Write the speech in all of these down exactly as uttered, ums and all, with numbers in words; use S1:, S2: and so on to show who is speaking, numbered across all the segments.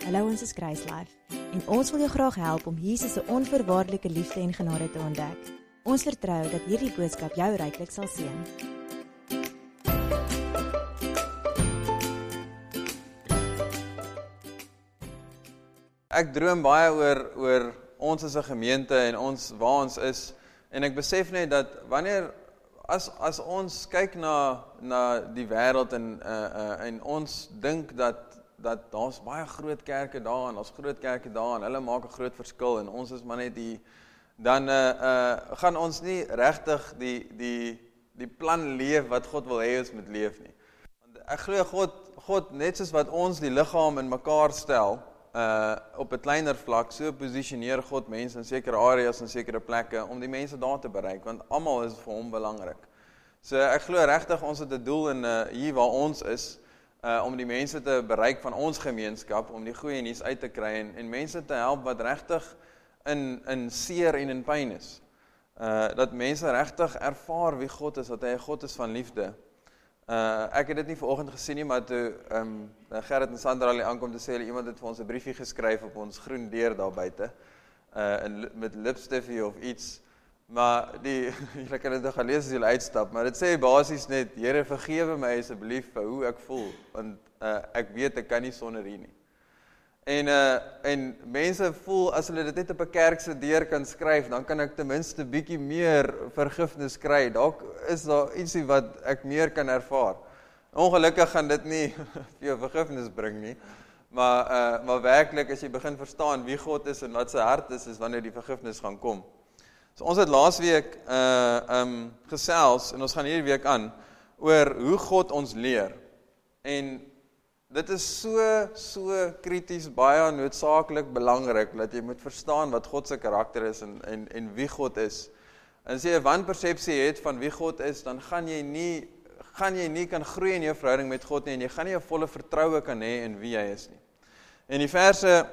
S1: Hallo, ons is Grace Life en ons wil jou graag help om Jesus se onvoorwaardelike liefde en genade te ontdek. Ons vertrou dat hierdie boodskap jou ryklik sal seën.
S2: Ek droom baie oor oor ons as 'n gemeente en ons waar ons is, en ek besef net dat wanneer as as ons kyk na na die wêreld en uh, uh, en ons dink dat dat daar's baie groot kerke daar en ons groot kerke daar en hulle maak 'n groot verskil en ons is maar net die dan uh, uh, gaan ons nie regtig die die die plan leef wat God wil hê ons moet leef nie. Want ek glo God God net soos wat ons die liggaam in mekaar stel uh op 'n kleiner vlak, so posisioneer God mense in sekere areas en sekere plekke om die mense daar te bereik, want almal is vir hom belangrik. So ek glo regtig ons het 'n doel in uh, hier waar ons is, Uh, om die mense te bereik van ons gemeenskap, om die goeie nuus uit te kry en, en mense te help wat regtig in, in seer en in pyn is. Uh, dat mense regtig ervaar wie God is, dat hy 'n God is van liefde. Uh, ek het dit nie vanoggend gesien nie, maar toe um, Gerrit en Sandra al aankom te sê, hulle iemand het vir ons 'n briefie geskryf op ons groen deur daar buite, uh, in, met lipstiffie of iets. Maar die, julle kan dit nog gaan lees as julle uitstap, maar dit sê basies net, Here vergewe my asseblief vir hoe ek voel, want uh, ek weet ek kan nie sonder U nie. En, uh, en mense voel, as hulle dit net op 'n kerk se deur kan skryf, dan kan ek ten minste bietjie meer vergifnis kry, dalk is daar ietsie wat ek meer kan ervaar. Ongelukkig gaan dit nie vir jou vergifnis bring nie, maar, uh, maar werklik as jy begin verstaan wie God is en wat sy hart is, is wanneer die vergifnis gaan kom. So ons het laas week uh, um, gesels, en ons gaan hierdie week aan, oor hoe God ons leer. En dit is so, so krities, baie noodsaaklik belangrik, dat jy moet verstaan wat God se karakter is, en, en, en wie God is. En as jy 'n wanpersepsie het van wie God is, dan gaan jy nie, gaan jy nie kan groei in jou verhouding met God nie, en jy gaan nie 'n volle vertroue kan hê in wie hy is nie. En die verse,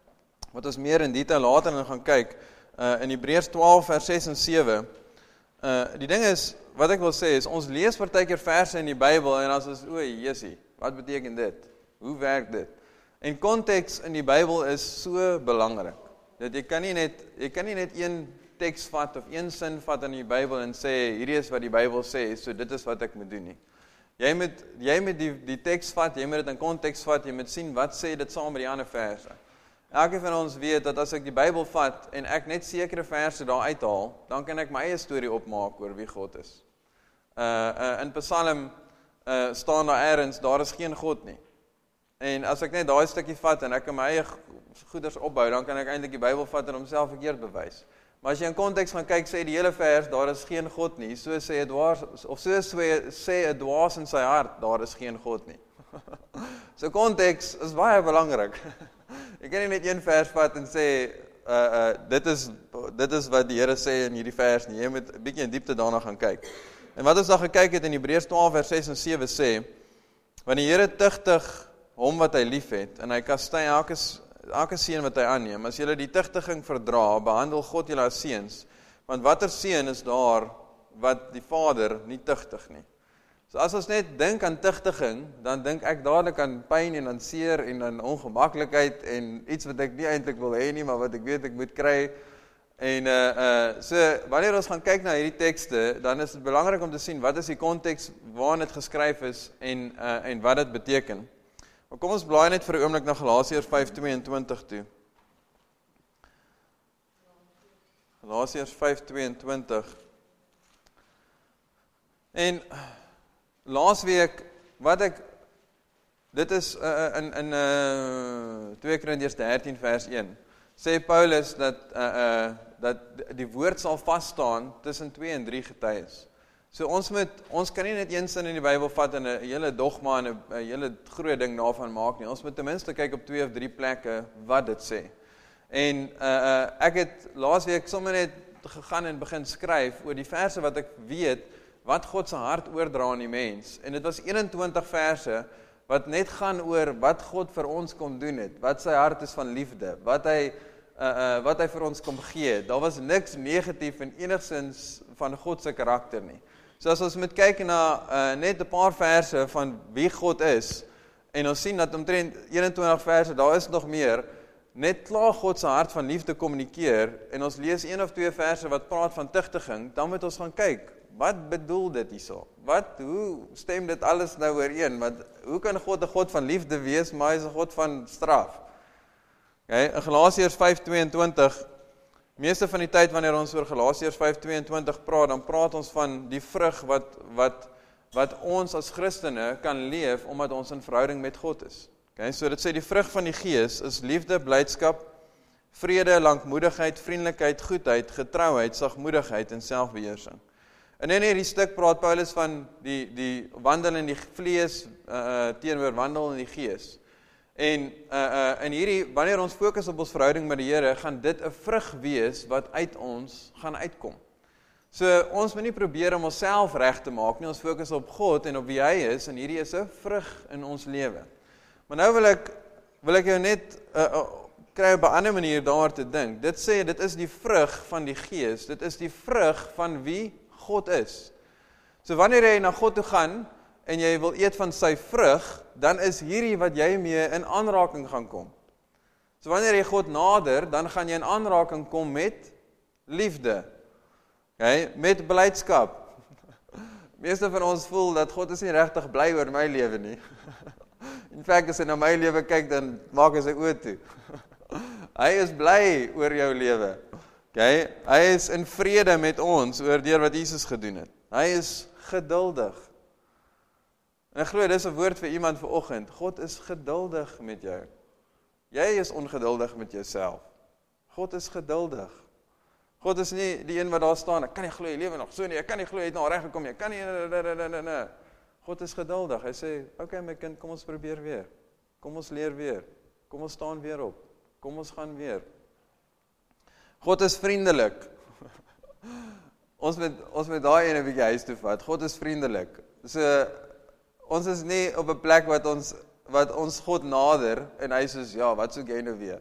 S2: wat ons meer in detail later in gaan kyk, Uh, in Hebreërs twaalf vers ses en sewe, uh, die ding is, wat ek wil sê is, ons lees partykeer verse in die Bybel, en as ons, o, Jesusie, wat beteken dit? Hoe werk dit? En konteks in die Bybel is so belangrik, dat jy kan nie net, jy kan nie net een teks vat, of een sin vat in die Bybel, en sê, hierdie is wat die Bybel sê, so dit is wat ek moet doen nie. Jy moet, jy moet die, die teks vat, jy moet dit in konteks vat, jy moet sien, wat sê dit saam met die ander verse. Elke van ons weet dat as ek die Bybel vat en ek net sekere verse daar uithaal, dan kan ek my eie storie opmaak oor wie God is. Uh, uh, in Psalm uh, staan daar ergens, daar is geen God nie. En as ek net daai stukkie vat en ek kan my eie goeders opbou, dan kan ek eintlik die Bybel vat en homself verkeerd bewys. Maar as jy in konteks gaan kyk, sê die hele vers, daar is geen God nie. So sê 'n dwaas, of so sê 'n dwaas in sy hart, daar is geen God nie. So konteks is baie belangrik. Ek kan nie net een vers vat en sê, uh, uh, dit, is, dit is wat die Here sê in hierdie vers nie. Jy moet 'n bietjie in diepte daarna gaan kyk. En wat ons dan gekyk het in Hebreërs twaalf vers ses en sewe sê, want die Here tugtig hom wat hy lief het, en hy kastei elke, elke seun wat hy aanneem. As julle die tugtiging verdra, behandel God julle as seuns, want watter seun is daar wat die Vader nie tugtig nie. So as ons net dink aan tugtiging, dan dink ek dadelik aan pyn en aan seer en aan ongemaklikheid en iets wat ek nie eintlik wil hê nie, maar wat ek weet ek moet kry. En uh, uh, so wanneer ons gaan kyk na hierdie tekste, dan is dit belangrik om te sien wat is die konteks waarin dit geskryf is en uh, en wat dit beteken. Maar kom ons blaai net vir 'n oomblik na Galasiërs vyf tweeëntwintig toe. Galasiërs vyf tweeëntwintig. En laasweek, wat ek, dit is uh, in, in uh, twee Korintiërs dertien vers een, sê Paulus dat, uh, uh, dat die woord sal vasstaan tussen twee en drie getuies. So ons moet, ons kan nie net een sin in die Bybel vat en 'n hele dogma en 'n hele groot ding daarvan maak nie. Ons moet ten minste kyk op twee of drie plekke wat dit sê. En uh, uh, ek het laasweek sommer net gegaan en begin skryf oor die verse wat ek weet, wat God se hart oordra aan die mens. En dit was eenentwintig verse wat net gaan oor wat God vir ons kom doen het, wat sy hart is van liefde, wat hy uh, uh, wat hy vir ons kom gee. Daar was niks negatief en enigsins van God se karakter nie. So as ons moet kyk na uh, net 'n paar verse van wie God is En ons sien dat omtrent eenentwintig verse, daar is nog meer, net klaar God se hart van liefde kommunikeer, en ons lees een of twee verse wat praat van tugtiging, dan moet ons gaan kyk, wat bedoel dit hierso? Wat, hoe stem dit alles nou ooreen? Want hoe kan God 'n God van liefde wees, maar hy is 'n God van straf? Okay, in Galasiërs vyf tweeëntwintig, meeste van die tyd wanneer ons oor Galasiërs vyf tweeëntwintig praat, dan praat ons van die vrug wat, wat, wat ons as Christene kan leef, omdat ons in verhouding met God is. Okay, so dit sê die vrug van die Gees is liefde, blydskap, vrede, lankmoedigheid, vriendelikheid, goedheid, getrouheid, sagmoedigheid en selfbeheersing. En in hierdie stuk praat Paulus van die, die wandel in die vlees uh, teenoor wandel in die Gees. En uh, uh, in hierdie, wanneer ons fokus op ons verhouding met die Here, gaan dit 'n vrug wees wat uit ons gaan uitkom. So ons moet nie probeer om onsself reg te maak nie, ons fokus op God en op wie hy is, en hierdie is 'n vrug in ons lewe. Maar nou wil ek, wil ek jou net uh, uh, kry op 'n ander manier daaroor te dink. Dit sê, dit is die vrug van die Gees, dit is die vrug van wie God is. So wanneer jy na God toe gaan, en jy wil eet van sy vrug, dan is hierdie wat jy mee in aanraking gaan kom. So wanneer jy God nader, dan gaan jy in aanraking kom met liefde. Okay, met blydskap. Meeste van ons voel dat God is nie regtig bly oor my lewe nie. In feite, as hy na my lewe kyk, dan maak hy sy oë toe. Hy is bly oor jou lewe. Okay, hy is in vrede met ons oor deur wat Jesus gedoen het. Hy is geduldig. En ek glo, dis 'n woord vir iemand vanoggend. God is geduldig met jou. Jy is ongeduldig met jouself. God is geduldig. God is nie die een wat daar staan, ek kan nie glo jy lewe nog so nie, ek kan nie glo jy het nou reg gekom nie, ek kan nie, nee, nee, nee, nee. God is geduldig. Hy sê, okay my kind, kom ons probeer weer. Kom ons leer weer. Kom ons staan weer op. Kom ons gaan weer. God is vriendelik. ons moet ons moet daai ene 'n bietjie huis toe vat. God is vriendelik. So ons is nie op 'n plek wat ons wat ons God nader en hy sê ja, wat soek jy nou weer?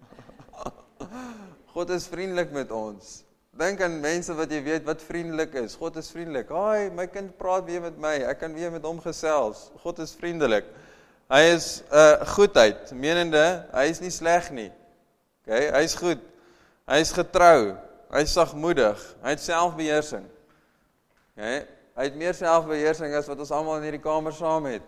S2: God is vriendelik met ons. Dink aan mense wat jy weet wat vriendelik is. God is vriendelik. Haai, my kind praat weer met my. Ek kan weer met hom gesels. God is vriendelik. Hy is uh, goedheid, menende, hy is nie sleg nie. Okay, hy is goed. Hy is getrou. Hy is sagmoedig. Hy het selfbeheersing. Okay, hy het meer selfbeheersing as wat ons almal in hierdie kamer saam het.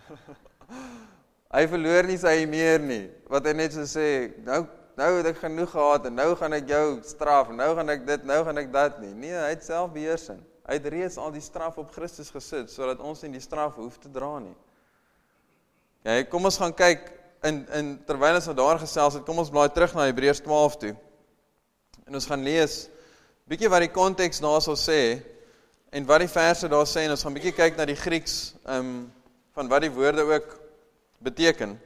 S2: Hy verloor nie sy meer nie. Wat hy net so sê, nou Nou het ek genoeg gehad, en nou gaan ek jou straf, en nou gaan ek dit, nou gaan ek dat nie. Nee, hy het selfbeheersing. Hy het reeds al die straf op Christus gesit, sodat ons nie die straf hoef te dra nie. Okay, kom ons gaan kyk, in, in, terwyl ons nou daar gesels het, kom ons blaai terug na Hebreërs twaalf toe. En ons gaan lees, bietjie wat die konteks daar sal sê, en wat die verse daar sê, en ons gaan bietjie kyk na die Grieks, um, van wat die woorde ook beteken.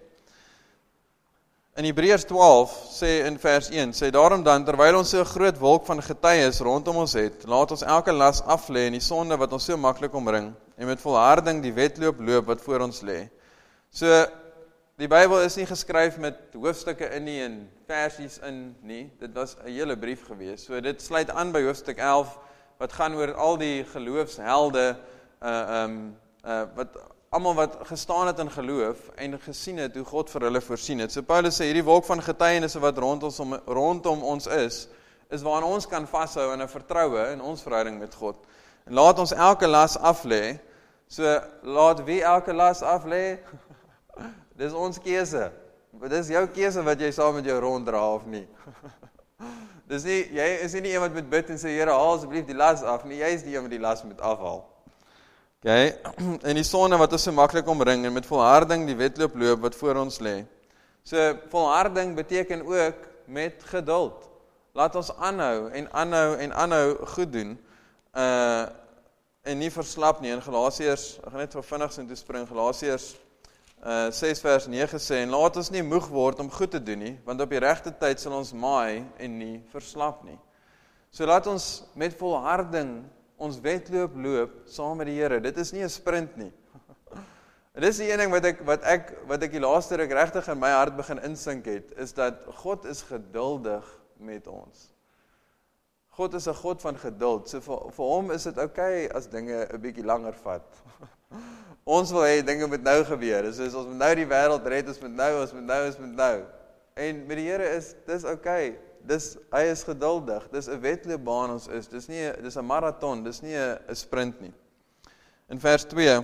S2: In Hebreërs twaalf sê in vers een, sê daarom dan, terwyl ons so 'n groot wolk van getuies rondom ons het, laat ons elke las aflê en die sonde wat ons so maklik omring, en met volharding die wedloop loop wat voor ons lê. So, die Bybel is nie geskryf met hoofstukke in nie en versies in nie, dit was 'n hele brief gewees. So dit sluit aan by hoofstuk elf, wat gaan oor al die geloofshelde, uh, um, uh, wat almal wat gestaan het in geloof en gesien het hoe God vir hulle voorsien het. So Paulus sê, hierdie wolk van getuienisse wat rondom, rondom ons is, is waaraan ons kan vashou in 'n vertroue in ons verhouding met God. En laat ons elke las aflê. So laat wie elke las aflê? Dis ons keuse. Dis jou keuse wat jy saam met jou ronddra of nie. Dis nie, jy is nie iemand met bid en sê, Here, haal asseblief die las af nie. Jy is die een wat die las moet afhaal. Okay, en die sonde wat ons so maklik omring, en met volharding die wedloop loop wat voor ons lê. So, volharding beteken ook met geduld. Laat ons aanhou, en aanhou, en aanhou goed doen, uh, en nie verslap nie. In Galasiërs, ek gaan net so vinnig sin toe spring, Galasiërs uh, ses vers nege sê, en laat ons nie moeg word om goed te doen nie, want op die regte tyd sal ons maai, en nie verslap nie. So laat ons met volharding ons wedloop loop saam met die Here. Dit is nie 'n sprint nie. Dit is die een ding wat ek wat ek wat ek die laaste ruk regtig in my hart begin insink het, is dat God is geduldig met ons. God is 'n God van geduld. So vir vir hom is dit okay as dinge 'n bietjie langer vat. ons wil hê dinge moet nou gebeur. Dis soos ons moet nou die wêreld red, ons moet nou, ons moet nou, ons moet nou. En met die Here is dis okay. Dis hy is geduldig. Dis 'n wedloopbaan ons is. Dis nie dis 'n maraton, dis nie 'n sprint nie. In vers twee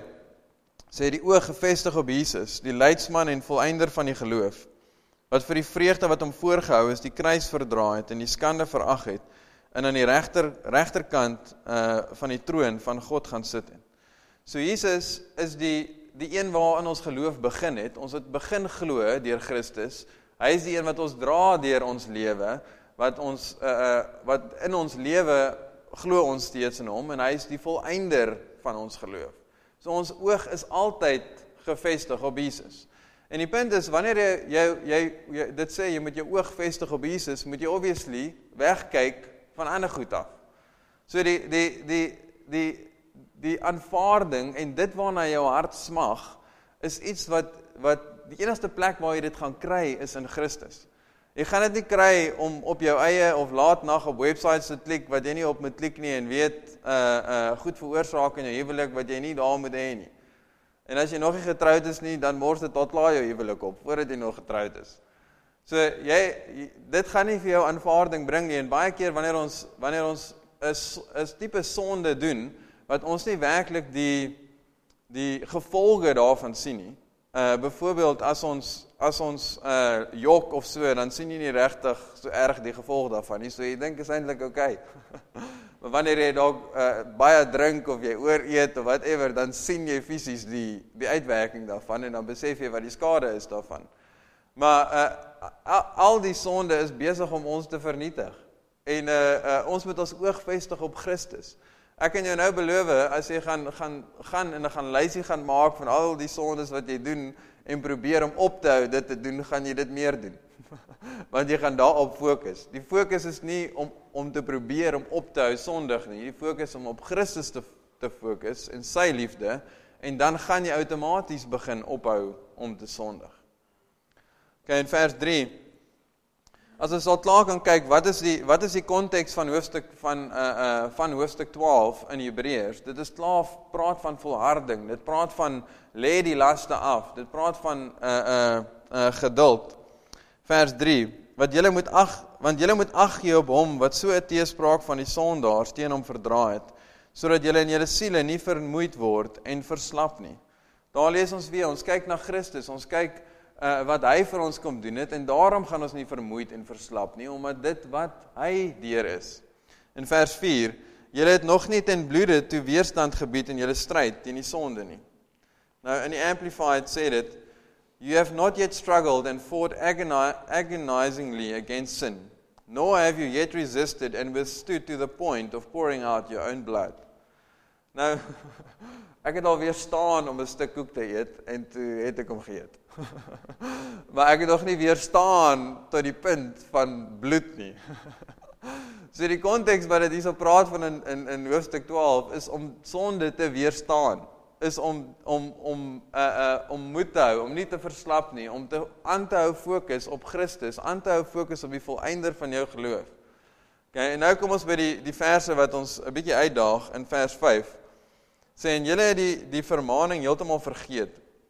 S2: sê die oog gefestig op Jesus, die leidsman en volëinder van die geloof, wat vir die vreugde wat hom voorgehou is, die kruis verdra het en die skande verag het, en aan die regter regterkant uh, van die troon van God gaan sit. So Jesus is die die een waarin ons geloof begin het. Ons het begin glo deur Christus. Hy is die een wat ons dra deur ons lewe, wat ons uh, uh, wat in ons lewe glo ons steeds in hom, en hy is die volëinder van ons geloof. So ons oog is altyd gefestig op Jesus. En die punt is, wanneer jy, jy, jy, jy dit sê, jy moet jou oog vestig op Jesus, moet jy obviously wegkyk van ander goed af. So die, die, die, die, die aanvaarding en dit waarna jou hart smag, is iets wat, wat die enigste plek waar jy dit gaan kry, is in Christus. Jy gaan dit nie kry om op jou eie of laat nag op websites te klik, wat jy nie op moet klik nie, en weet, uh, uh, goed veroorsaak in jou huwelik, wat jy nie daar moet hê nie. En as jy nog nie getroud is nie, dan mors dit tot klaar jou huwelik op, voordat jy nog getroud is. So, jy, dit gaan nie vir jou aanvaarding bring nie, en baie keer wanneer ons, wanneer ons is, is type sonde doen, wat ons nie werklik die, die gevolge daarvan sien nie. Uh, byvoorbeeld, as ons, as ons uh, jok of so, dan sien jy nie regtig so erg die gevolg daarvan nie, so jy dink is eintlik okay. Maar wanneer jy dalk uh, baie drink of jy ooreet of whatever, dan sien jy fisies die, die uitwerking daarvan, en dan besef jy wat die skade is daarvan. Maar uh, al, al die sonde is besig om ons te vernietig. En uh, uh, ons moet ons oog vestig op Christus. Ek kan jou nou beloof, as jy gaan, gaan, gaan en gaan lysie gaan maak van al die sondes wat jy doen, en probeer om op te hou dit te doen, gaan jy dit meer doen. Want jy gaan daarop fokus. Die fokus is nie om, om te probeer om op te hou sondig nie, die fokus om op Christus te, te fokus, en sy liefde, en dan gaan jy outomaties begin ophou om te sondig. Okay, in vers drie, as ons al klaar kan kyk, wat is die, wat is die konteks van hoofstuk, van, uh, uh, van hoofstuk twaalf in Hebreërs? Dit is klaar, praat van volharding, dit praat van lê die laste af, dit praat van uh, uh, uh, geduld. Vers drie, wat julle moet ag, want julle moet ag gee op hom, wat so 'n teespraak van die sondaars teen hom verdra het, sodat julle in julle siele nie vermoeid word en verslap nie. Daar lees ons weer, ons kyk na Christus, ons kyk Uh, wat hy vir ons kom doen het, en daarom gaan ons nie vermoeid en verslap nie, omdat dit wat hy deur is. In vers vier, julle het nog nie ten bloede toe weerstand gebied in julle stryd teen die sonde nie. Nou, in die Amplified sê dit, you have not yet struggled and fought agoni- agonizingly against sin, nor have you yet resisted and withstood to the point of pouring out your own blood. Nou, ek het al weer staan om 'n stuk koek te eet, en toe het ek hom geëet. Maar ek het nog nie weerstaan tot die punt van bloed nie. So die konteks wat dit hier so praat van in, in, in hoofstuk twaalf, is om sonde te weerstaan, is om, om, om, uh, uh, om moed te hou, om nie te verslap nie, om te, aan te hou fokus op Christus, aan te hou fokus op die volëinder van jou geloof. Okay, en nou kom ons by die, die verse wat ons 'n bietjie uitdaag, in vers vyf, sê, en julle het die, die vermaning heeltemal vergeet,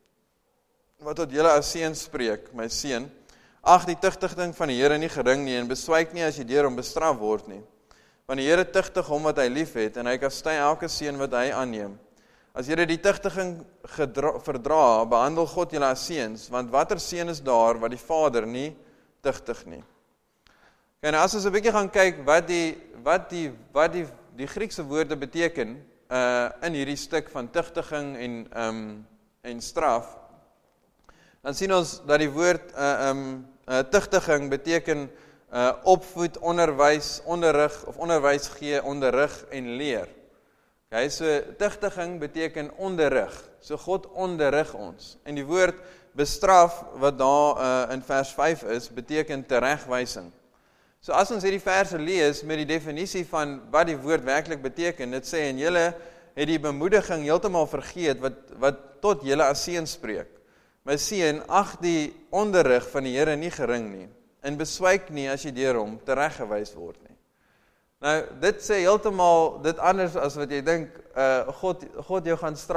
S2: wat tot julle as seun spreek, my seun, ag die tugtiging van die Here nie gering nie, en beswyk nie as jy deur hom bestraf word nie. Want die Here tugtig hom wat hy lief het, en hy kastei elke seun wat hy aanneem. As julle die tugtiging gedra, verdra, behandel God julle as seuns, want watter seun is daar wat die Vader nie tugtig nie. En as ons 'n bietjie gaan kyk wat die wat die wat die die Griekse woorde beteken uh in hierdie stuk van tugtiging en um en straf, dan sien ons dat die woord uh, um, uh, tugtiging beteken uh, opvoed, onderwys, onderrig, of onderwys gee, onderrig en leer. Okay, so tugtiging beteken onderrig, so God onderrig ons. En die woord bestraf, wat daar uh, in vers vyf is, beteken teregwysing. So as ons hierdie verse lees met die definisie van wat die woord werklik beteken, dit sê, en julle het die bemoediging heeltemal vergeet, wat, wat tot julle as seun spreek. My seun, ag die onderrig van die Here nie gering nie, en beswyk nie as jy deur hom tereggewys word nie. Nou, dit sê heeltemal dit anders as wat jy dink, uh, God, God jou gaan straf,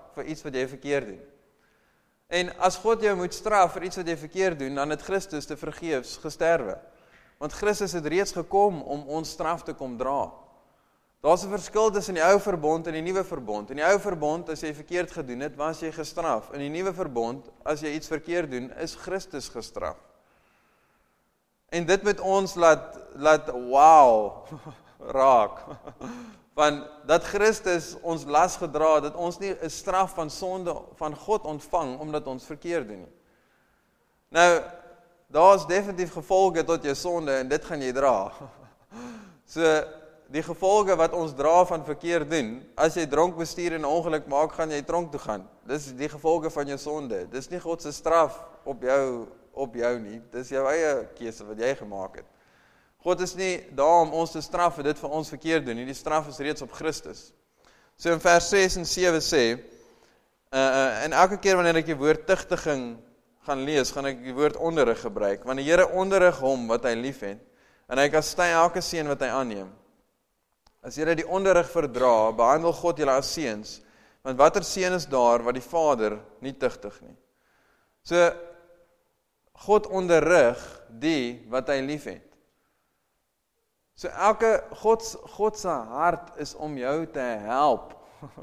S2: vir iets wat jy verkeerd doen. En as God jou moet straf vir iets wat jy verkeerd doen, dan het Christus te vergeefs gesterwe. Want Christus het reeds gekom om ons straf te kom dra. Daar's 'n verskil tussen die ou verbond en die nuwe verbond. In die ou verbond, as jy verkeerd gedoen het, was jy gestraf. In die nuwe verbond, as jy iets verkeerd doen, is Christus gestraf. En dit moet ons laat, laat wow, raak. Van dat Christus ons las gedra, dat ons nie 'n straf van sonde van God ontvang, omdat ons verkeerd doen nie. Nou, daar is definitief gevolge tot jou sonde, en dit gaan jy dra. So, die gevolge wat ons dra van verkeerd doen, as jy dronk bestuur en 'n ongeluk maak, gaan jy tronk toe gaan. Dis die gevolge van jou sonde. Dis nie God se straf op jou, op jou nie. Dis jou eie keuse wat jy gemaak het. God is nie daar om ons te straf vir dit vir ons verkeerd doen nie. Die straf is reeds op Christus. So in vers ses en sewe sê, uh, uh, en elke keer wanneer ek die woord tugtiging gaan lees, gaan ek die woord onderrig gebruik, want die Here onderrig hom wat hy lief het, en hy kastei elke seun wat hy aanneem. As julle die onderrig verdra, behandel God julle as seuns, want watter seun is daar wat die Vader nie tugtig nie. So, God onderrig die wat hy lief het. So elke, God, God se hart is om jou te help.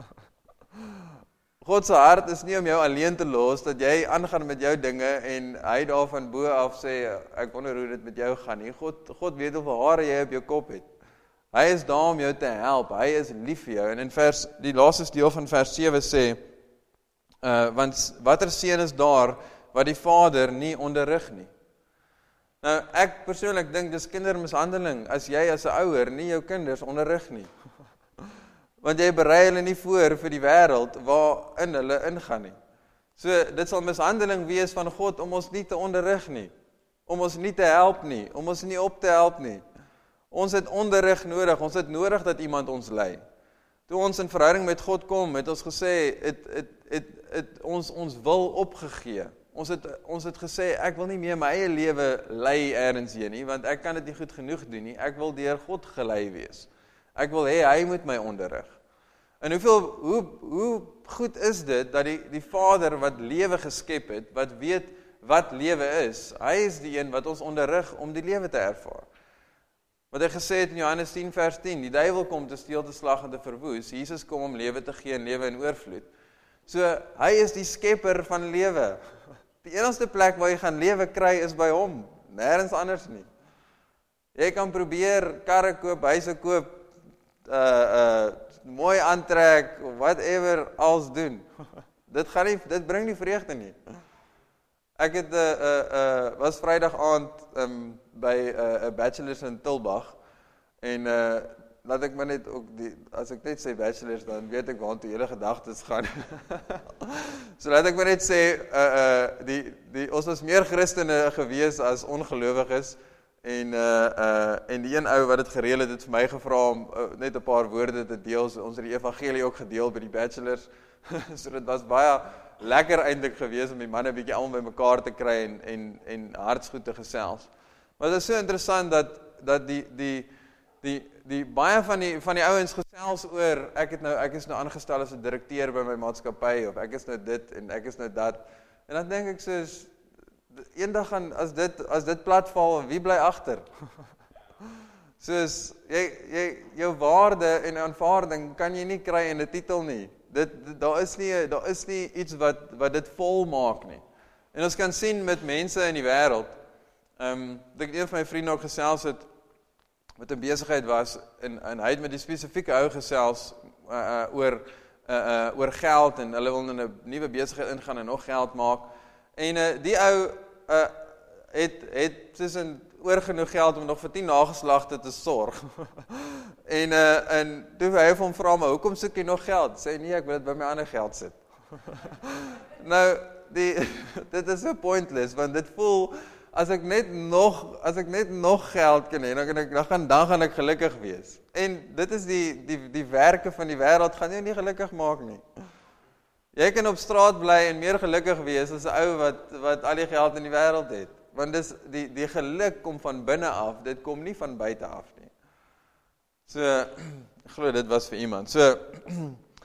S2: God se hart is nie om jou alleen te los, dat jy aangaan met jou dinge, en hy daar van bo af sê, ek wonder hoe dit met jou gaan nie. God, God weet hoeveel hare jy op jou kop het. Hy is daar om jou te help, hy is lief vir jou, en in vers, die laaste deel van vers sewe sê, uh, want watter seun is daar, wat die Vader nie onderrig nie. Nou, ek persoonlik dink dis kindermishandeling, as jy as 'n ouer nie jou kinders onderrig nie. Want jy berei hulle nie voor vir die wêreld waarin hulle ingaan nie. So, dit sal mishandeling wees van God om ons nie te onderrig nie, om ons nie te help nie, om ons nie op te help nie. Ons het onderrig nodig, ons het nodig dat iemand ons lei. Toe ons in verhouding met God kom, het ons gesê, het, het, het, het ons ons wil opgegee. Ons het, ons het gesê, ek wil nie meer my eie lewe lei ergens heen nie, want ek kan dit nie goed genoeg doen nie, ek wil deur God gelei wees. Ek wil hê, hy moet my onderrig. En hoeveel, hoe, hoe goed is dit, dat die, die Vader wat lewe geskep het, wat weet wat lewe is, hy is die een wat ons onderrig om die lewe te ervaar. Wat hy gesê het in Johannes tien vers tien, die duiwel kom te steel, te slag en te verwoes, Jesus kom om lewe te gee en lewe in oorvloed. So, hy is die skepper van lewe. Die enigste plek waar jy gaan lewe kry is by hom, nêrens anders nie. Jy kan probeer karre koop, huise koop, uh, uh, mooi aantrek, whatever als doen. Dit gaan nie, dit bring nie vreugde nie. Ek het, uh, uh, uh, was Vrydag aand um, by 'n uh, bachelors in Tulbagh, en uh, laat ek maar net ook, die, as ek net sê bachelors, dan weet ek waartoe julle gedagtes gaan. So laat ek maar net sê, uh, uh, die, die, ons was meer Christene gewees as ongelowiges, en, uh, uh, en die een ou wat het gereël het, het vir my gevra om uh, net 'n paar woorde te deel, so ons het die evangelie ook gedeel by die bachelors, so dit was baie lekker eintlik gewees om die manne bietjie almal by mekaar te kry en, en, en hartsgoed te gesels. Maar dit is so interessant dat, dat die, die, die, die baie van die, van die ouens gesels oor, ek, het nou, ek is nou aangestel as 'n direkteur by my maatskappy, of ek is nou dit en ek is nou dat, en dan denk ek soos, eendag gaan, as dit, as dit platval, wie bly agter? Soos, jy, jy, jou waarde en aanvaarding kan jy nie kry in 'n titel nie. Dit, dit, daar is nie, daar is nie iets wat, wat dit vol maak nie. En ons kan sien met mense in die wêreld, um, dat ek een van my vriende ook gesels het, wat 'n besigheid was, en, en hy het met die spesifieke ou gesels, uh, uh, oor, uh, uh, oor geld, en hulle wil in 'n nuwe besigheid ingaan en nog geld maak, en uh, die ou, uh, het, het tussen oor genoeg geld om nog vir tien nageslagte te sorg. en, uh, en toe hy vir hom vra, maar hoekom soek jy nog geld? Sê, nee, ek wil dit by my ander geld sit. Nou, die, dit is so pointless, want dit voel, as ek net nog, as ek net nog geld kan hê, dan kan ek, dan gaan, dan gaan ek gelukkig wees. En dit is die, die, die werke van die wêreld, gaan jou nie gelukkig maak nie. Jy kan op straat bly en meer gelukkig wees as 'n ou wat, wat al die geld in die wêreld het. Want dis, die, die geluk kom van binne af, dit kom nie van buite af nie. So, ek glo dit was vir iemand. So,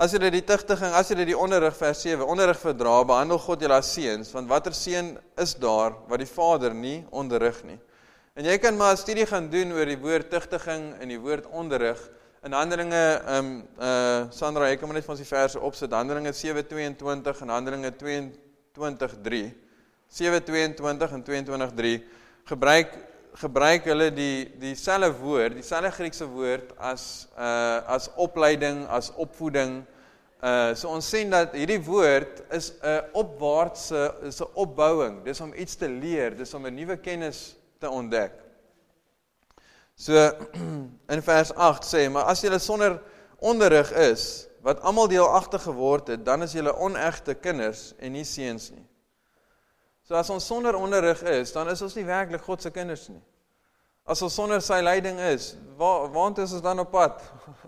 S2: As julle die tugtiging, as julle die onderrig vers sewe, onderrig verdra, behandel God julle as seuns, want watter seun is daar wat die Vader nie onderrig nie. En jy kan maar 'n studie gaan doen oor die woord tugtiging en die woord onderrig. In Handelinge, um, uh, Sandra, ek kan maar net van ons die verse opsit, Handelinge sewe tweeëntwintig en Handelinge tweeëntwintig drie, sewe tweeëntwintig en tweeëntwintig drie, gebruik, gebruik hulle die, die selfe woord, die selfe Griekse woord, as, uh, as opleiding, as opvoeding. Uh, so ons sien dat hierdie woord is 'n opwaartse, is 'n opbouing, dis om iets te leer, dis om 'n nuwe kennis te ontdek. So, in vers agt sê, maar as julle sonder onderrig is, wat almal deelagtig geword het, dan is julle onegte kinders en nie seuns nie. So as ons sonder onderrig is, dan is ons nie werklik God se kinders nie. As ons sonder sy leiding is, waar, waant is ons dan op pad?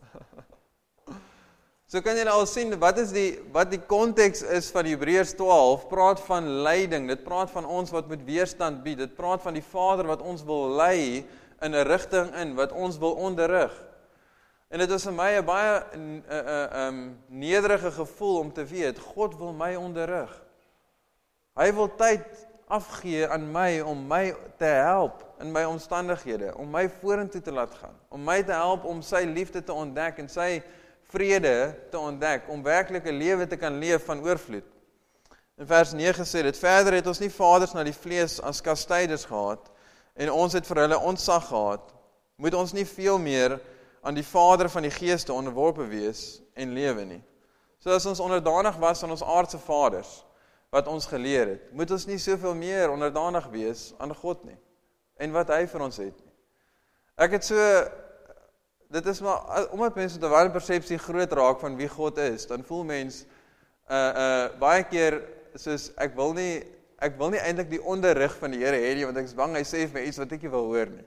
S2: So kan jy al sien, wat is die, wat die konteks is van Hebreërs twaalf, praat van leiding, dit praat van ons wat moet weerstand bied, dit praat van die Vader wat ons wil lei, in 'n rigting in, wat ons wil onderrig. En dit is vir my 'n baie uh, uh, um, nederige gevoel om te weet, God wil my onderrig. Hy wil tyd afgee aan my, om my te help in my omstandighede, om my vorentoe te laat gaan, om my te help om sy liefde te ontdek, en sy vrede te ontdek, om werklik 'n lewe te kan leef van oorvloed. In vers nege sê dit, verder het ons nie vaders na die vlees as kastyders gehad, en ons het vir hulle ontzag gehad, moet ons nie veel meer aan die Vader van die Geeste onderworpe wees en lewe nie. So as ons onderdanig was aan ons aardse vaders, wat ons geleer het, moet ons nie soveel meer onderdanig wees aan God nie, en wat hy vir ons het nie. Ek het so, dit is maar, omdat mense met 'n ware persepsie groot raak van wie God is, dan voel mens, uh, uh, baie keer, soos, ek wil nie, Ek wil nie eintlik die onderrig van die Here hê nie, want ek is bang hy sê vir my iets wat ek nie wil hoor nie.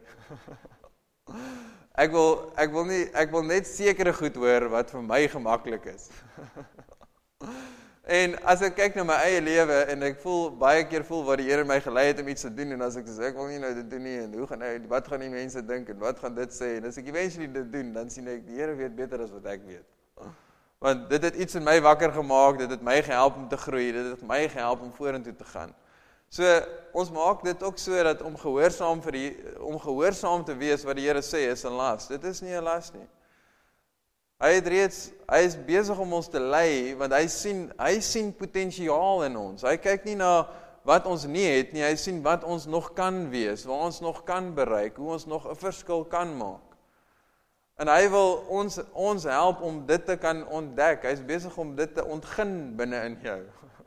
S2: ek wil ek wil nie ek wil net sekere goed hoor wat vir my gemaklik is. En as ek kyk na my eie lewe en ek voel baie keer voel wat die Here my gelei het om iets te doen, en as ek sê ek wil nie nou dit doen nie, en hoe gaan nou, wat gaan die mense dink en wat gaan dit sê, en as ek eventually dit doen, dan sien ek die Here weet beter as wat ek weet. Want dit het iets in my wakker gemaak, dit het my gehelp om te groei, dit het my gehelp om vorentoe te gaan. So, ons maak dit ook so, dat om gehoorsaam, vir die, om gehoorsaam te wees wat die Here sê, is 'n las. Dit is nie 'n las nie. Hy het reeds, hy is besig om ons te lei, want hy sien, hy sien potensiaal in ons. Hy kyk nie na wat ons nie het nie, hy sien wat ons nog kan wees, waar ons nog kan bereik, hoe ons nog 'n verskil kan maak. En hy wil ons, ons help om dit te kan ontdek. Hy is besig om dit te ontgin binne in jou.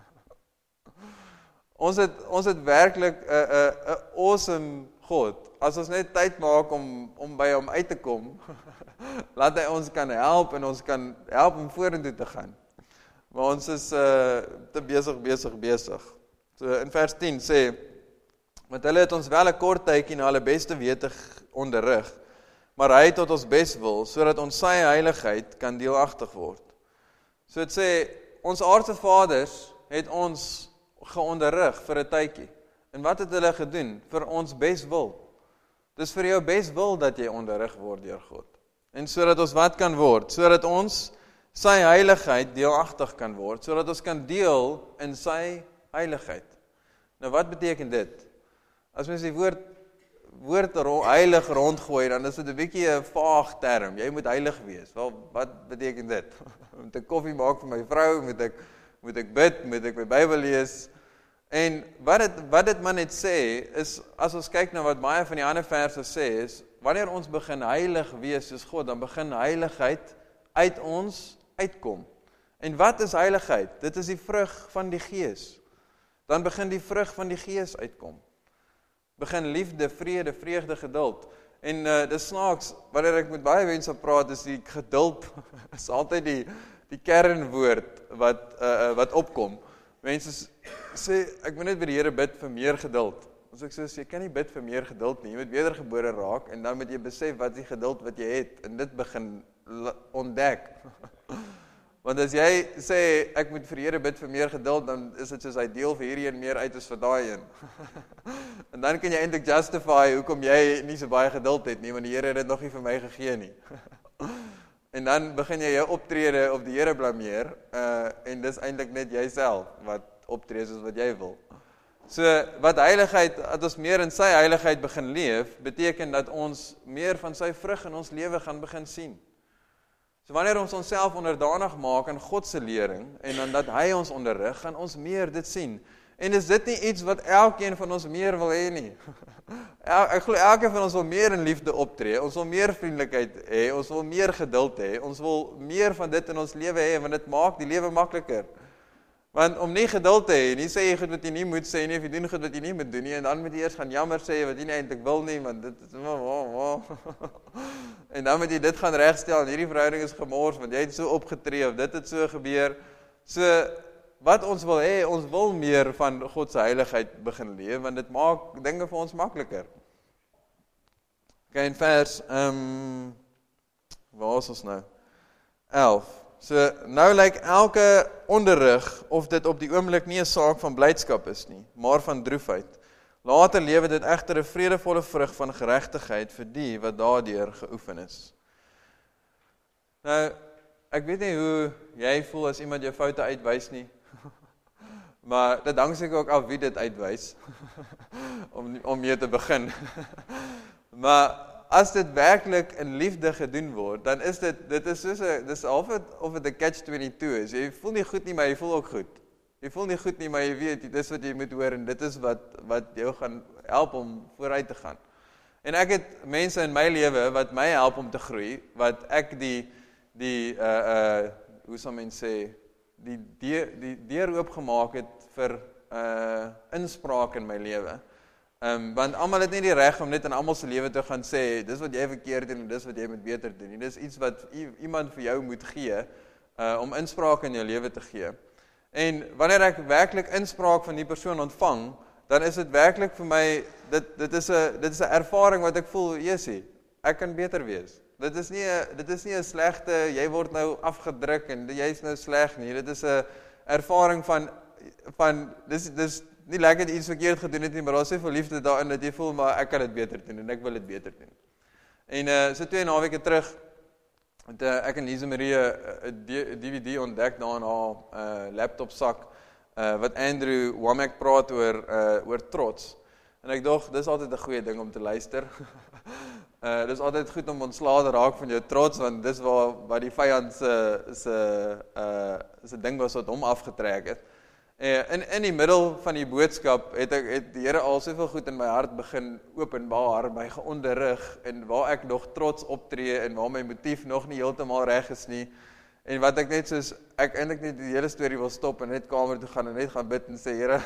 S2: Ons het, ons het werklik 'n 'n 'n awesome God. As ons net tyd maak om, om by hom uit te kom, laat hy ons kan help en ons kan help om vorentoe te gaan. Maar ons is uh, te besig, besig, besig. So in vers tien sê, want hulle het ons wel 'n kort tydjie na hulle beste wete onderrig, maar hy tot ons bes wil, sodat ons sy heiligheid kan deelagtig word. So dit sê, ons aardse vaders het ons geonderrig vir 'n tydjie. En wat het hulle gedoen? Vir ons beswil. Dis vir jou beswil dat jy onderrig word deur God. En sodat ons wat kan word? Sodat ons sy heiligheid deelagtig kan word, sodat ons kan deel in sy heiligheid. Nou wat beteken dit? As mens die woord woord heilig rondgooi, dan is dit 'n bietjie 'n vaag term. Jy moet heilig wees. Wel, wat beteken dit? Moet ek koffie maak vir my vrou? Moet ek moet ek bid? Moet ek my Bybel lees? En wat dit wat dit maar net sê is, as ons kyk na wat baie van die ander verse sê, is wanneer ons begin heilig wees soos God, dan begin heiligheid uit ons uitkom. En wat is heiligheid? Dit is die vrug van die Gees. Dan begin die vrug van die Gees uitkom. Begin liefde, vrede, vreugde, geduld. En uh, dis snaaks, wanneer ek met baie mense praat, is die geduld is altyd die die kernwoord wat uh, wat opkom. Mense sê, ek moet net by die Here bid vir meer geduld. As ek sê, jy kan nie bid vir meer geduld nie, jy moet wedergebore raak, en dan moet jy besef wat die geduld wat jy het, en dit begin ontdek. Want as jy sê, ek moet vir die Here bid vir meer geduld, dan is dit soos hy deel vir hierdie een meer uit as vir daai een. En dan kan jy eintlik justify hoekom jy nie so baie geduld het nie, want die Here het dit nog nie vir my gegee nie. En dan begin jy jou optrede op die Here blameer, uh, en dis eintlik net jouself wat optree soos wat jy wil. So, wat heiligheid, dat ons meer in sy heiligheid begin leef, beteken dat ons meer van sy vrug in ons lewe gaan begin sien. So wanneer ons onsself onderdanig maak aan God se lering, en dan dat hy ons onderrig, gaan ons meer dit sien. En is dit nie iets wat elkeen van ons meer wil hê nie? Ek glo elkeen van ons wil meer in liefde optree, ons wil meer vriendelikheid hê, ons wil meer geduld hê, ons wil meer van dit in ons lewe hê, want dit maak die lewe makliker. Want om nie geduld te hê, nie sê jy goed wat jy nie moet sê nie, of jy doen goed wat jy nie moet doen nie, en dan moet jy eers gaan jammer sê wat jy nie eintlik wil nie, want dit is oh, oh, oh. En dan moet jy dit gaan regstel, en hierdie verhouding is gemors, want jy het so opgetree, of dit het so gebeur. So, wat ons wil hê, ons wil meer van God se heiligheid begin leef, want dit maak dinge vir ons makliker. Okay, in vers, um, waar is ons nou? elf. So, nou lyk elke onderrig, of dit op die oomblik nie 'n saak van blydskap is nie, maar van droefheid. Later lewe dit egter 'n vredevolle vrug van geregtigheid vir die wat daardeur geoefen is. Nou, ek weet nie hoe jy voel as iemand jou foute uitwys nie, maar dit hang seker ook af wie dit uitwys, om, om mee te begin. Maar as dit werklik in liefde gedoen word, dan is dit, dit is soos 'n, dis half of dit 'n catch twenty-two is. Jy voel nie goed nie, maar jy voel ook goed. Jy voel nie goed nie, maar jy weet, dis wat jy moet hoor, en dit is wat, wat jou gaan help om vooruit te gaan. En ek het mense in my lewe, wat my help om te groei, wat ek die, die, uh, uh, hoe sal mens sê, die, die, die deur oopgemaak het vir uh, inspraak in my lewe. Um, want almal het nie die reg om net in almal se lewe te gaan sê, dis wat jy verkeerd doen en dis wat jy moet beter doen nie. Dis iets wat iemand vir jou moet gee, uh, om inspraak in jou lewe te gee. En wanneer ek werklik inspraak van die persoon ontvang, dan is dit werklik vir my, dit, dit is 'n dit is 'n ervaring wat ek voel, Jesusie, ek kan beter wees. Dit is nie 'n dit is nie 'n slegte, jy word nou afgedruk en jy's nou sleg nie. Dit is 'n ervaring van van dis dis nie lekker dat iets verkeerd gedoen het nie, maar daar is soveel liefde daarin dat jy voel, maar ek kan dit beter doen en ek wil dit beter doen. En uh, so twee naweke terug, het uh, ek en Lise Marie 'n D V D ontdek daar in haar uh, laptopsak, uh, wat Andrew Womack praat oor, uh, oor trots. En ek dog, dis altyd 'n goeie ding om te luister. uh, dis altyd goed om ontslae te raak van jou trots, want dis waar, waar die vyand se, se, uh, se ding was wat hom afgetrek het. In, in die middel van die boodskap het, ek, het die Here al soveel goed in my hart begin openbaar, my geonderrig, en waar ek nog trots optree, en waar my motief nog nie heeltemal reg is nie, en wat ek net soos, ek eintlik net die hele storie wil stop, en net kamer toe gaan, en net gaan bid, en sê, Here,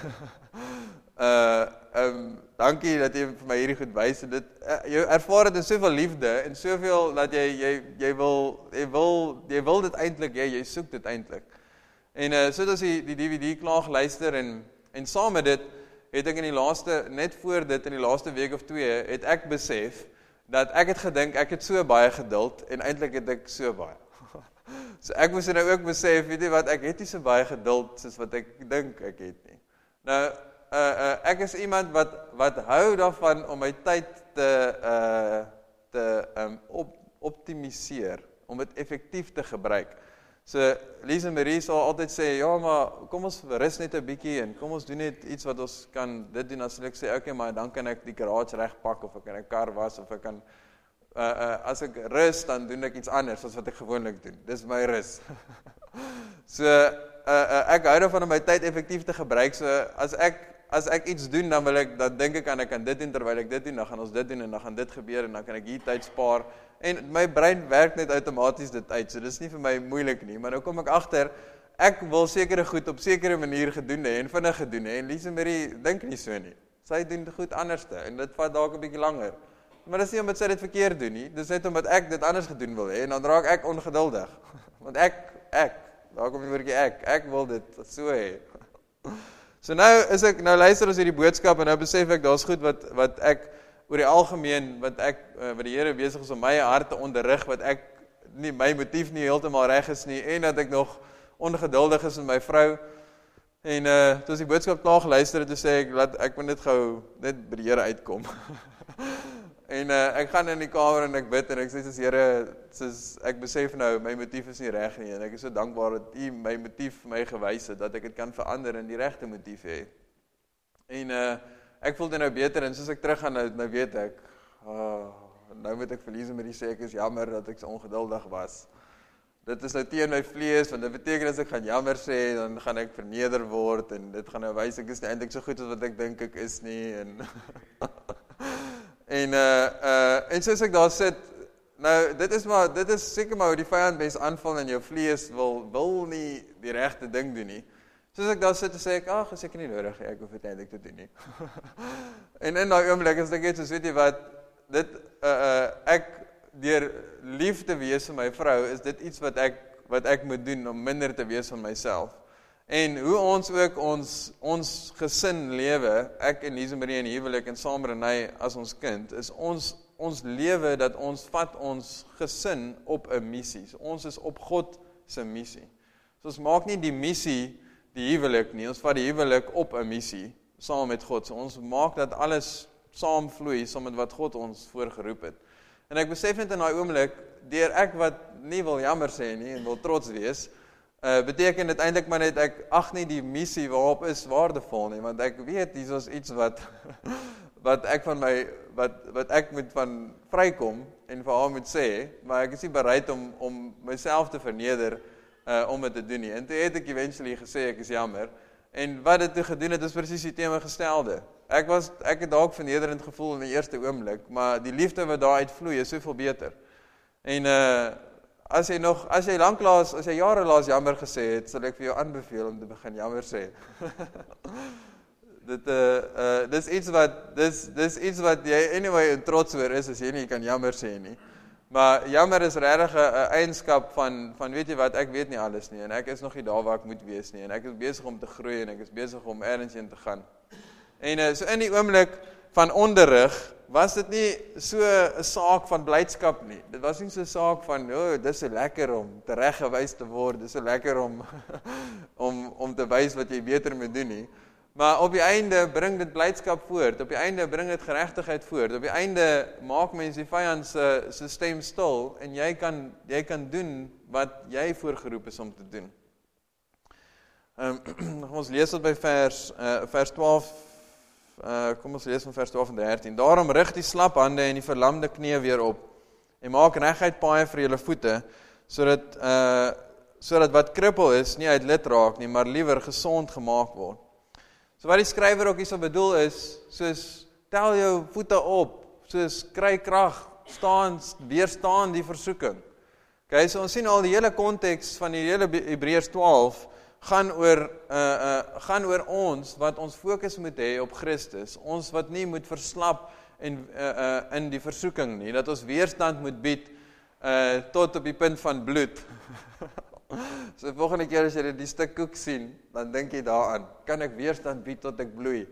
S2: uh, um, dankie dat jy vir my hierdie goed wys, en dit, uh, jy ervaar het in soveel liefde, en soveel dat jy, jy, jy wil, jy wil, jy wil dit eintlik, jy, jy soek dit eintlik. En uh, so as die, die D V D klaar geluister en, en saam met dit, het ek in die laaste, net voor dit, in die laaste week of twee, het ek besef, dat ek het gedink, ek het so baie geduld, en eintlik het ek so baie. So ek moes nou ook besef, weet jy wat, ek het nie so baie geduld, soos wat ek dink ek het nie. Nou, uh, uh, ek is iemand wat, wat hou daarvan, om my tyd te, uh, te um, op, optimiseer, om het effectief te gebruik. So, Lise Marie sal altyd sê, ja, maar kom ons rus net 'n bietjie en kom ons doen net iets wat ons kan dit doen, as ek sê, okay, maar dan kan ek die garage regpak, of ek kan 'n kar was, of ek kan, uh, uh, as ek rus, dan doen ek iets anders, as wat ek gewoonlik doen. Dis my rus. So, uh, uh, ek hou daarvan om my tyd effektief te gebruik, so, as ek, as ek iets doen, dan wil ek, dan dink ek aan, ek kan dit doen, terwyl ek dit doen, dan gaan ons dit doen, en dan gaan dit gebeur, en dan kan ek hier tyd spaar, en my brein werk net outomaties dit uit, so dis nie vir my moeilik nie, maar nou kom ek agter, ek wil sekere goed op sekere manier gedoen hê, en vinnig gedoen hê, en Lise Marie dink nie so nie, sy doen goed anderste, en dit vat dalk 'n bietjie langer, maar dis nie omdat sy dit verkeerd doen nie, dis net omdat ek dit anders gedoen wil hê, en dan raak ek ongeduldig, want ek, ek, daar kom die woordjie ek, ek wil dit so hê. So nou is ek, nou luister ons hierdie boodskap, en nou besef ek, daar's goed wat, wat ek, oor die algemeen, wat ek, wat die Here besig is om my hart te onderrig, wat ek, nie, my motief nie heeltemal reg is nie, en dat ek nog ongeduldig is met my vrou, en uh, toe as die boodskap klaar geluister het, toe sê ek, laat, ek moet net gou, net by die Here uitkom. En uh, ek gaan in die kamer en ek bid en ek sê soos Here, soos ek besef nou my motief is nie reg nie en ek is so dankbaar dat U my motief vir my gewys het dat ek dit kan verander en die regte motief hê. En uh, ek voel dit nou beter en soos ek terug gaan nou, nou weet ek, oh, nou moet ek verlies met die sê ek is jammer dat ek so ongeduldig was. Dit is nou teen my vlees, want dit beteken as ek gaan jammer sê, dan gaan ek verneder word, en dit gaan nou wys, ek is nie eintlik so goed as wat ek dink ek is nie, en en, uh, uh, en soos ek daar sit, nou, dit is maar, dit is seker maar hoe die vyand mens aanval en jou vlees wil, wil nie die regte ding doen nie. Soos ek daar sit, sê ek, ag, is seker nie nodig, ek hoef dit eintlik te doen nie. En in daai oomblik, as ek net soos, weet jy wat, dit, uh, uh, ek, deur lief te wees vir my vrou, is dit iets wat ek, wat ek moet doen, om minder te wees van myself. En hoe ons ook ons, ons gesin lewe, ek en Lise Marie in huwelik, en saam Renay as ons kind, is ons, ons lewe, dat ons vat ons gesin op 'n missie. So ons is op God se missie. So ons maak nie die missie, die huwelik nie, ons vat die huwelik op 'n missie, saam met God. So ons maak dat alles saamvloei, saam met wat God ons voorgeroep het. En ek besef net in daai oomblik, deur ek wat nie wil jammer sê nie, en wil trots wees, uh, beteken dit eintlik maar net, ek ag nie die missie waarop is waardevol nie, want ek weet, hier is iets wat, wat ek van my, wat, wat ek moet van vrykom, en vir haar moet sê, maar ek is nie bereid om, om myself te verneder, uh, om dit te doen nie. En toe het ek eventually gesê, ek is jammer, en wat dit toe gedoen het, is presies die teenoorgestelde. Ek was, ek het dalk vernederend gevoel in die eerste oomblik, maar die liefde wat daar uitvloei is soveel beter. En uh, as jy nog, as jy lanklaas, as jy jare laas jammer gesê het, sal ek vir jou aanbeveel om te begin jammer sê. dit, uh, uh, dis iets wat, dis, dis iets wat jy anyway in trots oor is, as jy nie kan jammer sê nie. Maar jammer is regtig 'n eienskap van, van weet jy wat, ek weet nie alles nie, en ek is nog nie daar waar ek moet wees nie, en ek is besig om te groei, en ek is besig om ergens heen te gaan. En uh, so in die oomblik van onderrig, was dit nie so 'n saak van blydskap nie. Dit was nie so 'n saak van, o, oh, dis so lekker om tereggewys te word, dis so lekker om, om, om te wys wat jy beter moet doen nie. Maar op die einde bring dit blydskap voort, op die einde bring dit geregtigheid voort, op die einde maak mens die vyand se, se stem stil, en jy kan, jy kan doen wat jy voorgeroep is om te doen. Um, ons lees dit by vers, uh, vers twaalf, Uh, kom ons lees van vers twaalf en dertien. Daarom rig die slap hande en die verlamde knieë weer op, en maak reguit paaie vir julle voete, sodat, uh, sodat wat krippel is, nie uit lid raak nie, maar liewer gesond gemaak word. So wat die skrywer ook hierso bedoel is, soos, tel jou voete op, soos, kry krag, staan, weerstaan die versoeking. Okay, so ons sien al die hele konteks van die hele Hebreërs twaalf, gaan oor, uh, uh, gaan oor ons, wat ons fokus moet hê op Christus, ons wat nie moet verslap in, uh, uh, in die versoeking nie, dat ons weerstand moet bied, uh, tot op die punt van bloed. So volgende keer as jy die stuk koek sien, dan dink jy daaraan, kan ek weerstand bied tot ek bloei?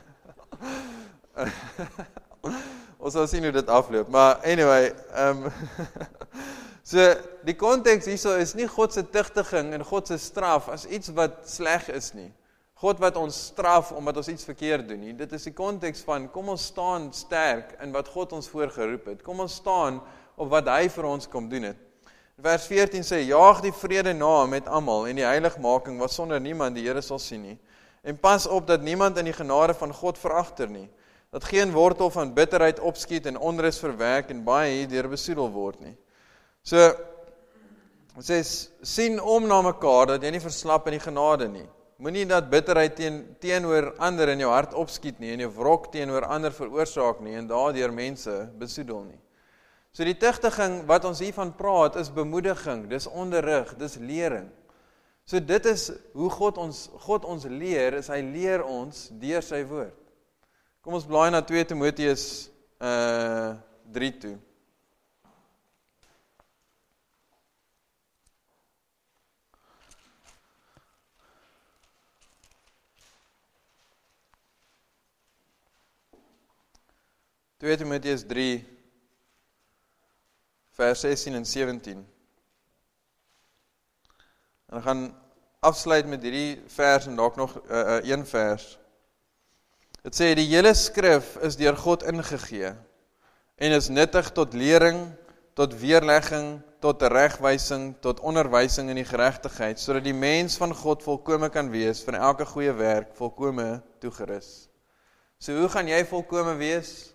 S2: Ons sal sien hoe dit afloop, maar anyway, um, so, die konteks hierso is nie God se tigtiging en God se straf as iets wat sleg is nie. God wat ons straf omdat ons iets verkeerd doen nie. Dit is die konteks van, kom ons staan sterk in wat God ons voorgeroep het. Kom ons staan op wat hy vir ons kom doen het. Vers veertien sê, jaag die vrede na met almal en die heiligmaking wat sonder niemand die Here sal sien nie. En pas op dat niemand in die genade van God veragter nie. Dat geen wortel van bitterheid opskiet en onrus verwerk en baie hierdeur besoedel word nie. So, het sê, sien om na mekaar, dat jy nie verslap in die genade nie. Moenie dat bitterheid teen, teenoor ander in jou hart opskiet nie, en jou wrok teenoor ander veroorsaak nie, en daardeur mense besoedel nie. So die tigtiging wat ons hiervan praat, is bemoediging, dis onderrig, dis lering. So dit is hoe God ons, God ons leer, is hy leer ons deur sy woord. Kom ons blaai na twee Timoteus uh, drie toe. twee Timoteus drie, vers sestien en sewentien. En ek gaan afsluit met hierdie vers en dalk nog uh, uh, een vers. Het sê, die hele skrif is deur God ingegee en is nuttig tot lering, tot weerlegging, tot teregwysing, tot onderwysing in die geregtigheid, sodat die mens van God volkome kan wees, vir elke goeie werk volkome toegerus. So hoe gaan jy volkome wees?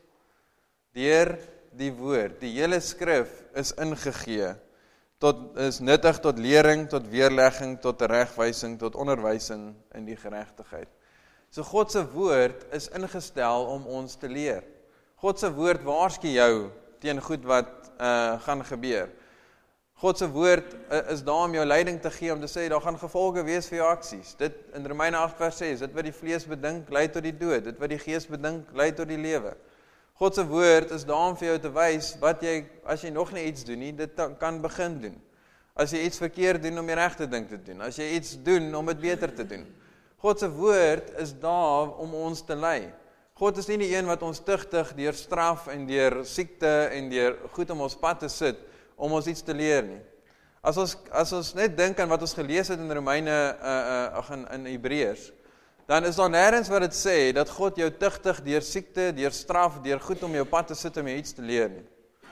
S2: Deur die woord. Die hele skrif is ingegee, tot, is nuttig tot lering, tot weerlegging, tot teregwysing, tot onderwysing in die geregtigheid. So God se woord is ingestel om ons te leer. God se woord waarsku jou teen goed wat uh, gaan gebeur. God se woord uh, is daar om jou leiding te gee, om te sê, daar gaan gevolge wees vir jou aksies. Dit in Romeine agt vers ses, dit wat die vlees bedink, lei tot die dood. Dit wat die gees bedink, lei tot die lewe. God se woord is daar om vir jou te wys, wat jy, as jy nog nie iets doen nie, dit kan begin doen. As jy iets verkeerd doen, om die regte ding te doen. As jy iets doen, om dit beter te doen. God se woord is daar om ons te lei. God is nie die een wat ons tugtig deur straf en deur siekte en deur goed om ons pad te sit, om ons iets te leer nie. As ons, as ons net dink aan wat ons gelees het in Romeine, uh, uh, in, in Hebreërs, dan is daar nêrens wat dit sê, dat God jou tugtig deur siekte, deur straf, deur goed om jou pad te sit om jou iets te leer nie.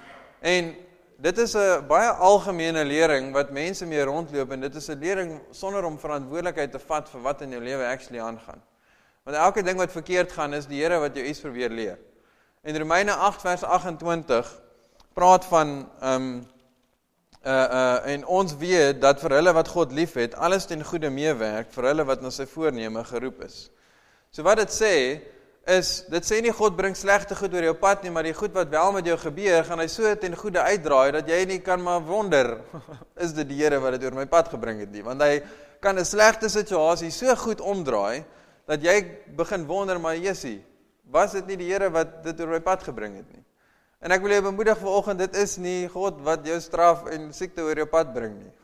S2: En dit is 'n baie algemene lering wat mense mee rondloop, en dit is 'n lering sonder om verantwoordelikheid te vat vir wat in jou lewe actually aangaan. Want elke ding wat verkeerd gaan, is die Here wat jou iets probeer leer. En Romeine agt vers agt-en-twintig praat van, um, uh, uh, en ons weet dat vir hulle wat God lief het, alles ten goeie meewerk, vir hulle wat na sy voorneme geroep is. So wat dit sê, is, dit sê nie God bring slegte goed oor jou pad nie, maar die goed wat wel met jou gebeur, gaan hy so ten goeie uitdraai, dat jy nie kan maar wonder, is dit die Here wat dit oor my pad gebring het nie, want hy kan 'n slegte situasie so goed omdraai, dat jy begin wonder, maar Jessie, was dit nie die Here wat dit oor my pad gebring het nie? En ek wil jou bemoedig vanoggend, dit is nie God wat jou straf en siekte oor jou pad bring nie.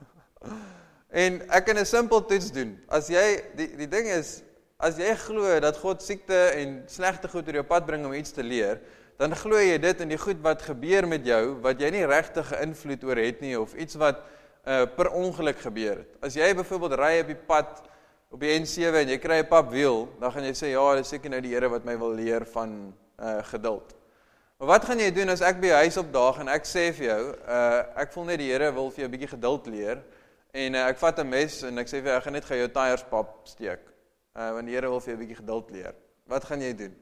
S2: En ek kan 'n simpel toets doen, as jy, die, die ding is, as jy glo dat God siekte en slegte goed oor jou pad bring om iets te leer, dan glo jy dit in die goed wat gebeur met jou, wat jy nie regtig invloed oor het nie, of iets wat uh, per ongeluk gebeur het. As jy byvoorbeeld ry op die pad, op die N sewe, en jy kry 'n papwiel, dan gaan jy sê, ja, dit is seker nou die Here wat my wil leer van uh, geduld. Maar wat gaan jy doen as ek by jou huis opdaag, en ek sê vir jou, uh, ek voel net die Here wil vir jou 'n bietjie geduld leer, en uh, ek vat 'n mes, en ek sê vir jou, ek gaan net gaan jou tyres pap steek. Uh, want die Here wil vir jou 'n bietjie geduld leer. Wat gaan jy doen?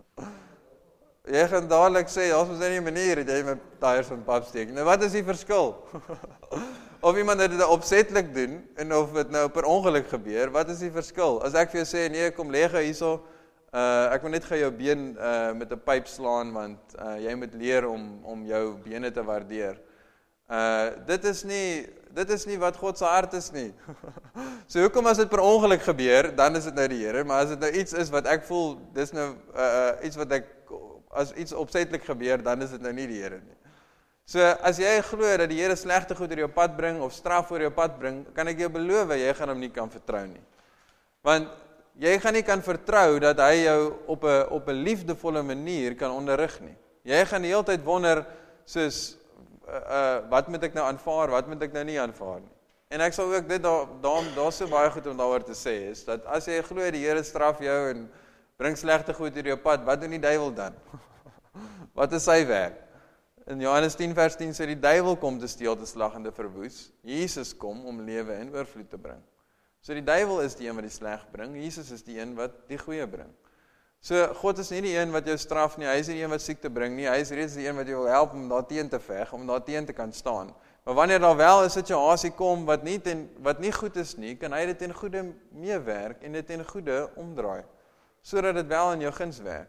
S2: Jy gaan dadelik sê, ons is nie 'n manier dat jy my tyres van pap steek. Nou wat is die verskil? Of iemand dit opsetlik doen, en of dit nou per ongeluk gebeur, wat is die verskil? As ek vir jou sê, nee, kom lê gou hierso, uh, ek wil net gou jou been uh, met 'n pyp slaan, want uh, jy moet leer om, om jou bene te waardeer. Uh, dit is nie, dit is nie wat God se hart is nie. So hoekom as dit per ongeluk gebeur, dan is dit nou die Here, maar as dit nou iets is wat ek voel, dis nou uh, iets wat ek, as iets opsetlik gebeur, dan is dit nou nie die Here nie. So as jy glo dat die Here slegte goed oor jou pad bring, of straf oor jou pad bring, kan ek jou beloof, jy gaan hom nie kan vertrou nie. Want jy gaan nie kan vertrou dat hy jou op 'n op 'n liefdevolle manier kan onderrig nie. Jy gaan die hele tyd wonder, soos, Uh, uh, wat moet ek nou aanvaar, wat moet ek nou nie aanvaar nie. En ek sal ook dit, daar daar daar so baie goed om daaroor te sê, is dat as jy glo die Here straf jou en bring slegte goed oor jou pad, wat doen die duiwel dan? Wat is sy werk? In Johannes tien vers tien sê die duiwel kom te steel, te slag en te verwoes. Jesus kom om lewe en oorvloed te bring. So die duiwel is die een wat die sleg bring, Jesus is die een wat die goeie bring. So God is nie die een wat jou straf nie, hy is nie die een wat siekte bring nie, hy is reeds die een wat jou wil help om daarteen te veg, om daarteen te kan staan. Maar wanneer daar wel 'n situasie kom wat nie ten, wat nie goed is nie, kan hy dit ten goeie meewerk en dit ten goeie omdraai, sodat dit wel in jou guns werk.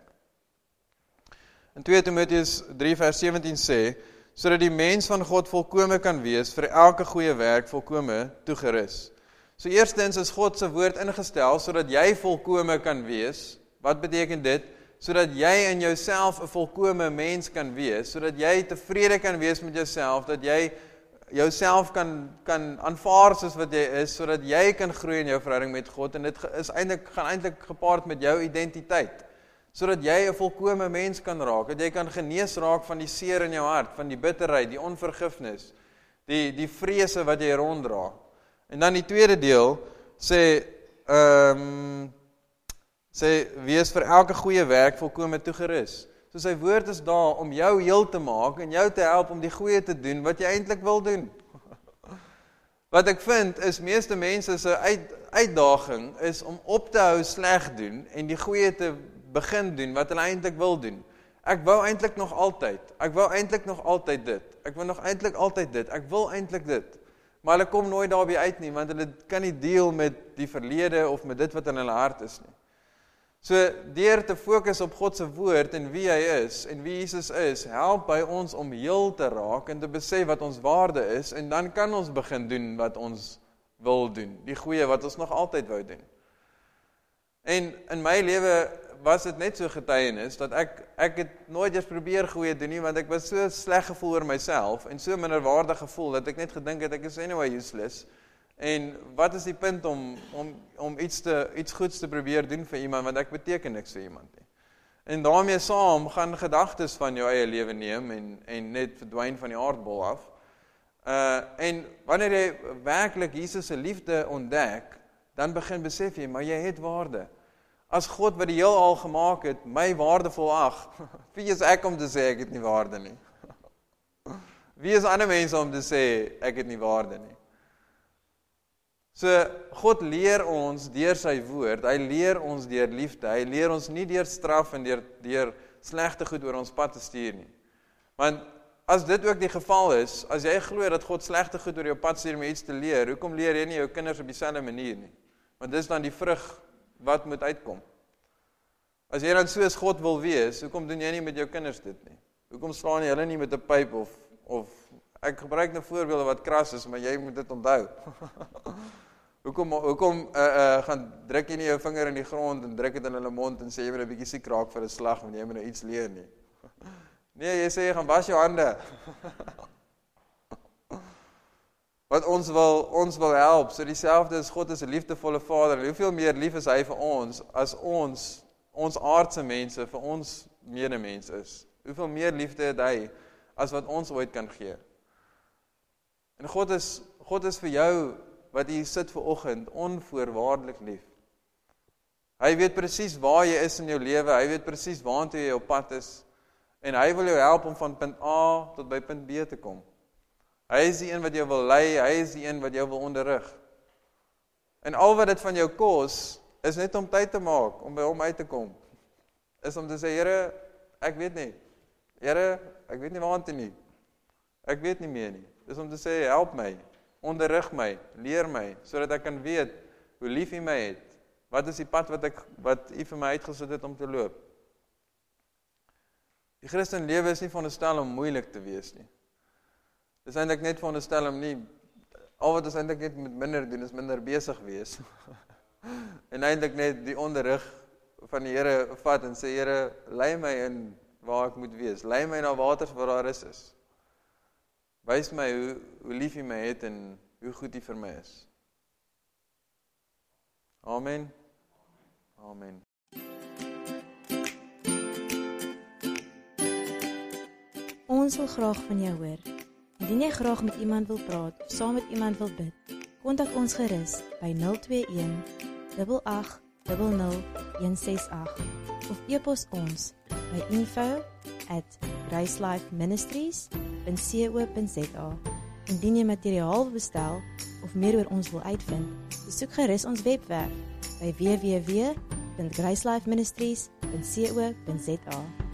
S2: In tweede Timoteus drie vers sewentien sê, sodat die mens van God volkome kan wees, vir elke goeie werk volkome toegerus. So eerstens is God se woord ingestel, sodat jy volkome kan wees. Wat beteken dit? Sodat jy in jouself 'n volkome mens kan wees, sodat jy tevrede kan wees met jouself, dat jy jouself kan kan aanvaar soos wat jy is, sodat jy kan groei in jou verhouding met God, en dit is eintlik gaan eintlik gepaard met jou identiteit, sodat jy 'n volkome mens kan raak, dat jy kan genees raak van die seer in jou hart, van die bitterheid, die onvergifnis, die die vrese wat jy ronddra. En dan die tweede deel sê ehm um, sê, wees vir elke goeie werk volkome toegerus. So sy woord is daar om jou heel te maak en jou te help om die goeie te doen wat jy eintlik wil doen. Wat ek vind is meeste mense se uit, uitdaging is om op te hou sleg doen en die goeie te begin doen wat hulle eintlik wil doen. Ek wou eintlik nog altyd, ek wou eintlik nog altyd dit, ek wil nog eintlik altyd dit, ek wil eintlik dit. Maar hulle kom nooit daarby uit nie, want hulle kan nie deel met die verlede of met dit wat in hulle hart is nie. So, deur te fokus op God se woord en wie hy is en wie Jesus is, help by ons om heel te raak en te besef wat ons waarde is en dan kan ons begin doen wat ons wil doen, die goeie wat ons nog altyd wou doen. En in my lewe was dit net so getuienis dat ek ek het nooit eens probeer goeie doen nie, want ek was so sleg gevoel oor myself en so minderwaardig gevoel dat ek net gedink het ek is anyway useless. En wat is die punt om om om iets te iets goeds te probeer doen vir iemand want ek beteken niks vir iemand nie. En daarmee saam gaan gedagtes van jou eie lewe neem en en net verdwyn van die aardbol af. Uh en wanneer jy werklik Jesus se liefde ontdek, dan begin besef jy maar jy het waarde. As God wat die heelal gemaak het, my waardevol ag, wie is ek om te sê ek het nie waarde nie? Wie is ander mense om te sê ek het nie waarde nie? So, God leer ons deur sy woord, hy leer ons deur liefde, hy leer ons nie deur straf en deur, deur slegte goed oor ons pad te stuur nie. Want as dit ook die geval is, as jy glo dat God slegte goed oor jou pad stuur om iets te leer, hoekom leer jy nie jou kinders op dieselfde manier nie? Want dis dan die vrug wat moet uitkom. As jy dan soos God wil wees, hoekom doen jy nie met jou kinders dit nie? Hoekom slaan jy hulle nie met 'n pyp of, of ek gebruik nou voorbeelde wat kras is, maar jy moet dit onthou. Hoekom, hoekom uh, uh, gaan druk jy nie jou vinger in die grond en druk dit in hulle mond en sê jy moet 'n bietjie siek raak vir 'n slag, want jy moet nou iets leer nie. Nee, jy sê jy gaan was jou hande. Wat ons wil, ons wil help, so dieselfde is God is 'n liefdevolle Vader, en hoeveel meer lief is hy vir ons, as ons, ons aardse mense, vir ons medemens is. Hoeveel meer liefde het hy, as wat ons ooit kan gee. En God is, God is vir jou, wat hier sit vir oggend, onvoorwaardelik lief. Hy weet presies waar jy is in jou lewe, hy weet presies waartoe jy op pad is, en hy wil jou help om van punt A tot by punt B te kom. Hy is die een wat jou wil lei, hy is die een wat jou wil onderrig. En al wat dit van jou kos, is net om tyd te maak, om by hom uit te kom. Is om te sê, Here, ek weet nie. Here, ek weet nie waartoe nie. Ek weet nie meer nie. Dis om te sê, help my, onderrig my, leer my, sodat ek kan weet hoe lief U my het. Wat is die pad wat ek wat U vir my uitgesit het om te loop? Die Christen lewe is nie veronderstel om moeilik te wees nie. Dis eintlik net veronderstel om nie, al wat ons eintlik net met minder doen, is minder besig wees. En eintlik net die onderrig van die Here vat en sê, Here, lei my in waar ek moet wees. Lei my na waters waar daar is is. Wys my hoe, hoe lief U my het en hoe goed U vir my is. Amen. Amen.
S1: Ons wil graag van jou hoor. Indien jy graag met iemand wil praat of saam met iemand wil bid, kontak ons gerus by nul twee een, agt agt, nul nul, een ses agt of e-pos ons by info at gracelifeministries punt co punt za. Indien jy materiaal wil bestel of meer oor ons wil uitvind, besoek gerus ons webwerf by w w w punt gracelifeministries punt co punt za.